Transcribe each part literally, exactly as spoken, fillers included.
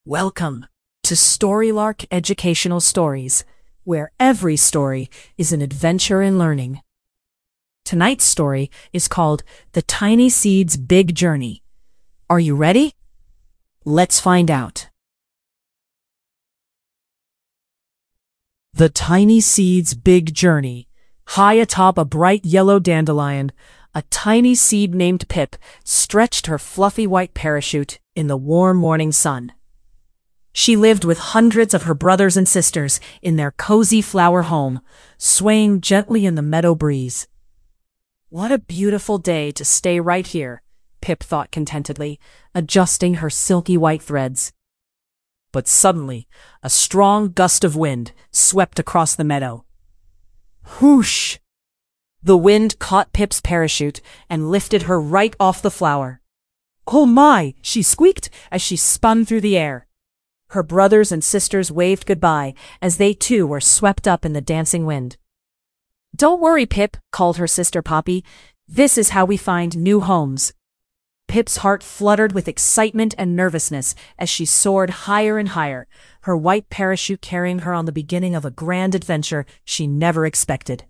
Welcome to Storylark Educational Stories, where every story is an adventure in learning. Tonight's story is called The Tiny Seed's Big Journey. Are you ready? Let's find out. The Tiny Seed's Big Journey. High atop a bright yellow dandelion, a tiny seed named Pip stretched her fluffy white parachute in the warm morning sun. She lived with hundreds of her brothers and sisters in their cozy flower home, swaying gently in the meadow breeze. What a beautiful day to stay right here, Pip thought contentedly, adjusting her silky white threads. But suddenly, a strong gust of wind swept across the meadow. Whoosh! The wind caught Pip's parachute and lifted her right off the flower. Oh my, she squeaked as she spun through the air. Her brothers and sisters waved goodbye as they too were swept up in the dancing wind. Don't worry, Pip, called her sister Poppy. This is how we find new homes. Pip's heart fluttered with excitement and nervousness as she soared higher and higher, her white parachute carrying her on the beginning of a grand adventure she never expected.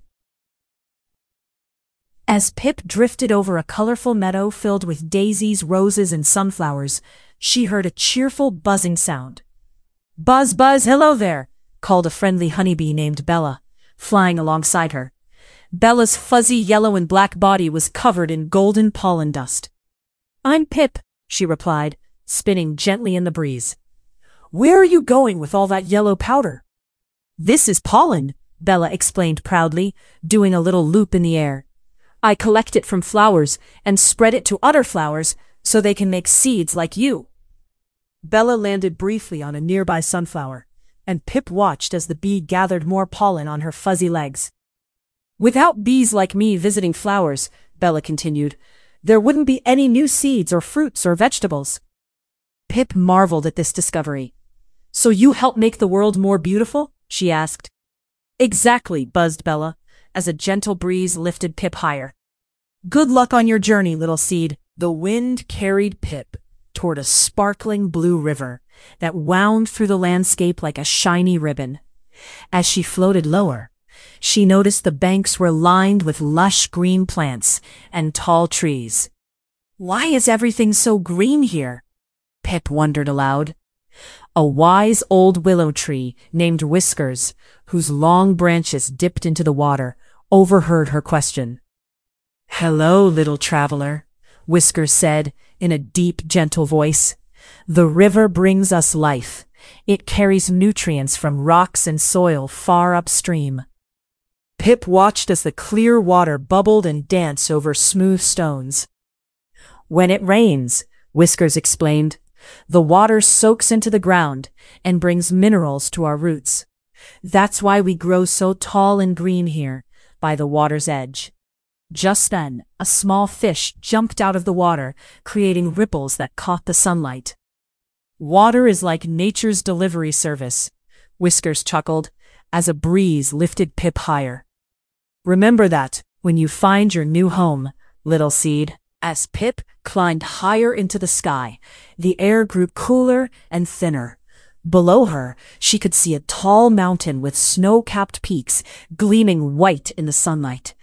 As Pip drifted over a colorful meadow filled with daisies, roses, and sunflowers, she heard a cheerful buzzing sound. Buzz, buzz, hello there, called a friendly honeybee named Bella, flying alongside her. Bella's fuzzy yellow and black body was covered in golden pollen dust. I'm Pip, she replied, spinning gently in the breeze. Where are you going with all that yellow powder? This is pollen, Bella explained proudly, doing a little loop in the air. I collect it from flowers and spread it to other flowers so they can make seeds like you. Bella landed briefly on a nearby sunflower, and Pip watched as the bee gathered more pollen on her fuzzy legs. Without bees like me visiting flowers, Bella continued, there wouldn't be any new seeds or fruits or vegetables. Pip marveled at this discovery. So you help make the world more beautiful? She asked. Exactly, buzzed Bella, as a gentle breeze lifted Pip higher. Good luck on your journey, little seed. The wind carried Pip toward a sparkling blue river that wound through the landscape like a shiny ribbon. As she floated lower, she noticed the banks were lined with lush green plants and tall trees. Why is everything so green here? Pip wondered aloud. A wise old willow tree named Whiskers, whose long branches dipped into the water, overheard her question. Hello, little traveler, Whiskers said in a deep, gentle voice. The river brings us life. It carries nutrients from rocks and soil far upstream. Pip watched as the clear water bubbled and danced over smooth stones. When it rains, Whiskers explained, the water soaks into the ground and brings minerals to our roots. That's why we grow so tall and green here, by the water's edge. Just then, a small fish jumped out of the water, creating ripples that caught the sunlight. Water is like nature's delivery service, Whiskers chuckled, as a breeze lifted Pip higher. Remember that when you find your new home, little seed. As Pip climbed higher into the sky, the air grew cooler and thinner. Below her, she could see a tall mountain with snow-capped peaks gleaming white in the sunlight.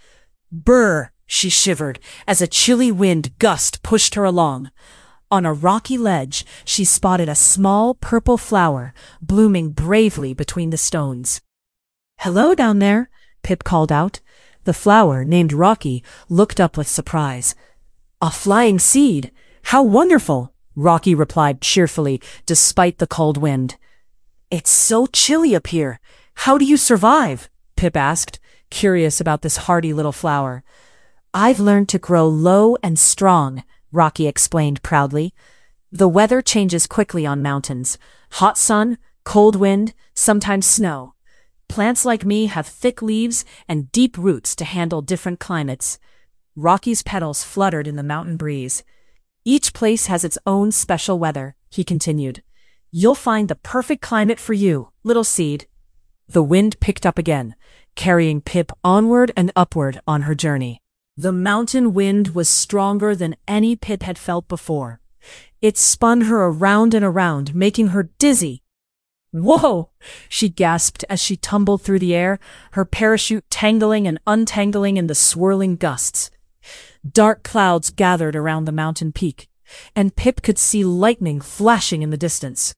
Brr, she shivered as a chilly wind gust pushed her along. On a rocky ledge, she spotted a small purple flower blooming bravely between the stones. Hello down there, Pip called out. The flower, named Rocky, looked up with surprise. A flying seed! How wonderful! Rocky replied cheerfully, despite the cold wind. It's so chilly up here. How do you survive? Pip asked, curious about this hardy little flower. I've learned to grow low and strong, Rocky explained proudly. The weather changes quickly on mountains. Hot sun, cold wind, sometimes snow. Plants like me have thick leaves and deep roots to handle different climates. Rocky's petals fluttered in the mountain breeze. Each place has its own special weather, he continued. You'll find the perfect climate for you, little seed. The wind picked up again, carrying Pip onward and upward on her journey. The mountain wind was stronger than any Pip had felt before. It spun her around and around, making her dizzy. "Whoa!" she gasped as she tumbled through the air, her parachute tangling and untangling in the swirling gusts. Dark clouds gathered around the mountain peak, and Pip could see lightning flashing in the distance.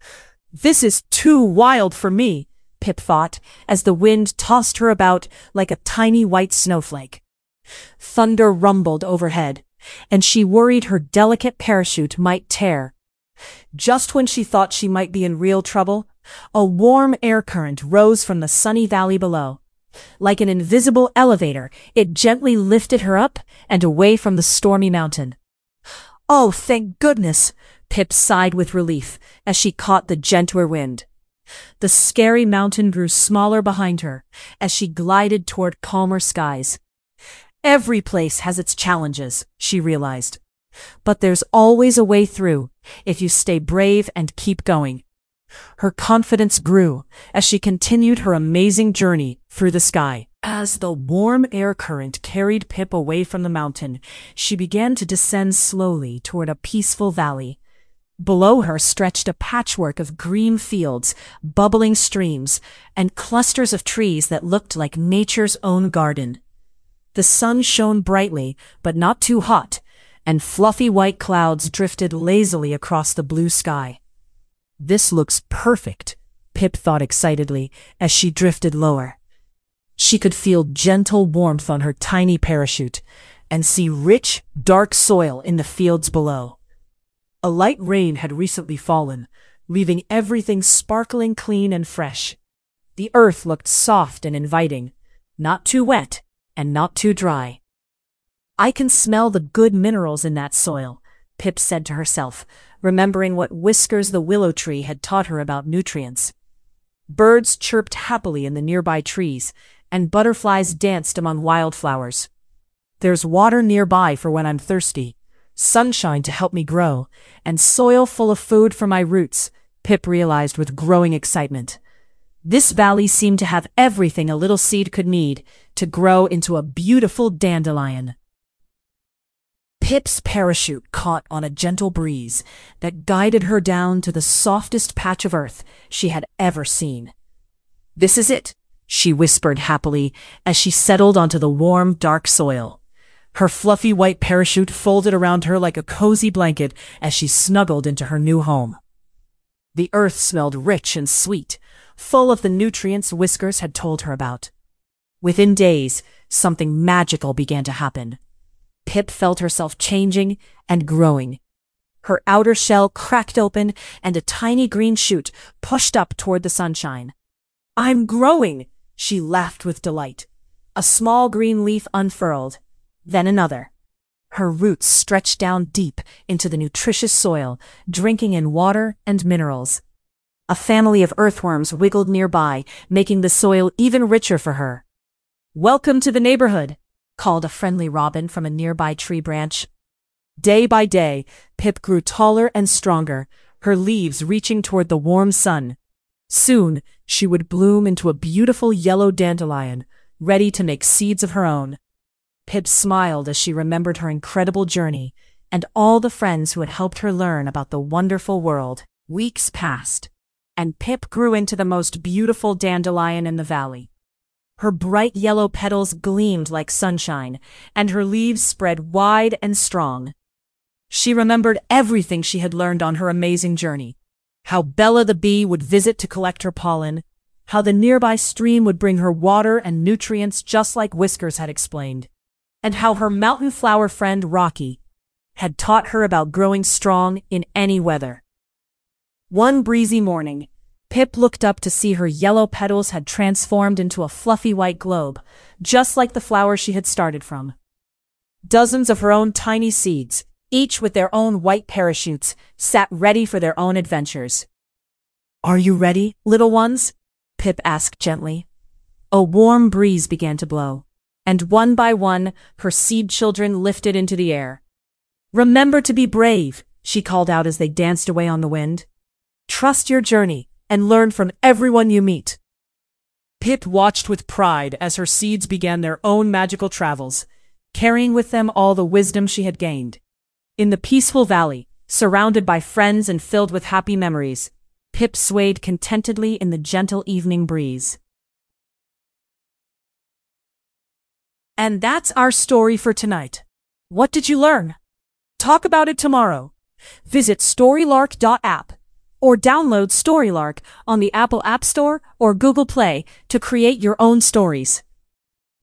"This is too wild for me," Pip thought, as the wind tossed her about like a tiny white snowflake. Thunder rumbled overhead, and she worried her delicate parachute might tear. Just when she thought she might be in real trouble, a warm air current rose from the sunny valley below. Like an invisible elevator, it gently lifted her up and away from the stormy mountain. "Oh, thank goodness!" Pip sighed with relief as she caught the gentler wind. The scary mountain grew smaller behind her as she glided toward calmer skies. Every place has its challenges, she realized. But there's always a way through, if you stay brave and keep going. Her confidence grew as she continued her amazing journey through the sky. As the warm air current carried Pip away from the mountain, she began to descend slowly toward a peaceful valley. Below her stretched a patchwork of green fields, bubbling streams, and clusters of trees that looked like nature's own garden. The sun shone brightly, but not too hot, and fluffy white clouds drifted lazily across the blue sky. "This looks perfect," Pip thought excitedly as she drifted lower. She could feel gentle warmth on her tiny parachute and see rich, dark soil in the fields below. A light rain had recently fallen, leaving everything sparkling clean and fresh. The earth looked soft and inviting, not too wet and not too dry. "I can smell the good minerals in that soil," Pip said to herself, remembering what Whiskers the willow tree had taught her about nutrients. Birds chirped happily in the nearby trees, and butterflies danced among wildflowers. "There's water nearby for when I'm thirsty, sunshine to help me grow, and soil full of food for my roots," Pip realized with growing excitement. This valley seemed to have everything a little seed could need to grow into a beautiful dandelion. Pip's parachute caught on a gentle breeze that guided her down to the softest patch of earth she had ever seen. "This is it," she whispered happily as she settled onto the warm, dark soil. Her fluffy white parachute folded around her like a cozy blanket as she snuggled into her new home. The earth smelled rich and sweet, full of the nutrients Whiskers had told her about. Within days, something magical began to happen. Pip felt herself changing and growing. Her outer shell cracked open and a tiny green shoot pushed up toward the sunshine. "I'm growing!" she laughed with delight. A small green leaf unfurled, then another. Her roots stretched down deep into the nutritious soil, drinking in water and minerals. A family of earthworms wiggled nearby, making the soil even richer for her. "Welcome to the neighborhood," called a friendly robin from a nearby tree branch. Day by day, Pip grew taller and stronger, her leaves reaching toward the warm sun. Soon, she would bloom into a beautiful yellow dandelion, ready to make seeds of her own. Pip smiled as she remembered her incredible journey and all the friends who had helped her learn about the wonderful world. Weeks passed, and Pip grew into the most beautiful dandelion in the valley. Her bright yellow petals gleamed like sunshine, and her leaves spread wide and strong. She remembered everything she had learned on her amazing journey. How Bella the bee would visit to collect her pollen, how the nearby stream would bring her water and nutrients just like Whiskers had explained, and how her mountain flower friend Rocky had taught her about growing strong in any weather. One breezy morning, Pip looked up to see her yellow petals had transformed into a fluffy white globe, just like the flower she had started from. Dozens of her own tiny seeds, each with their own white parachutes, sat ready for their own adventures. "Are you ready, little ones?" Pip asked gently. A warm breeze began to blow, and one by one, her seed children lifted into the air. "Remember to be brave," she called out as they danced away on the wind. "Trust your journey and learn from everyone you meet." Pip watched with pride as her seeds began their own magical travels, carrying with them all the wisdom she had gained. In the peaceful valley, Surrounded by friends and filled with happy memories, Pip swayed contentedly in the gentle evening breeze. And that's our story for tonight. What did you learn? Talk about it tomorrow. Visit storylark dot app or download Storylark on the Apple App Store or Google Play to create your own stories.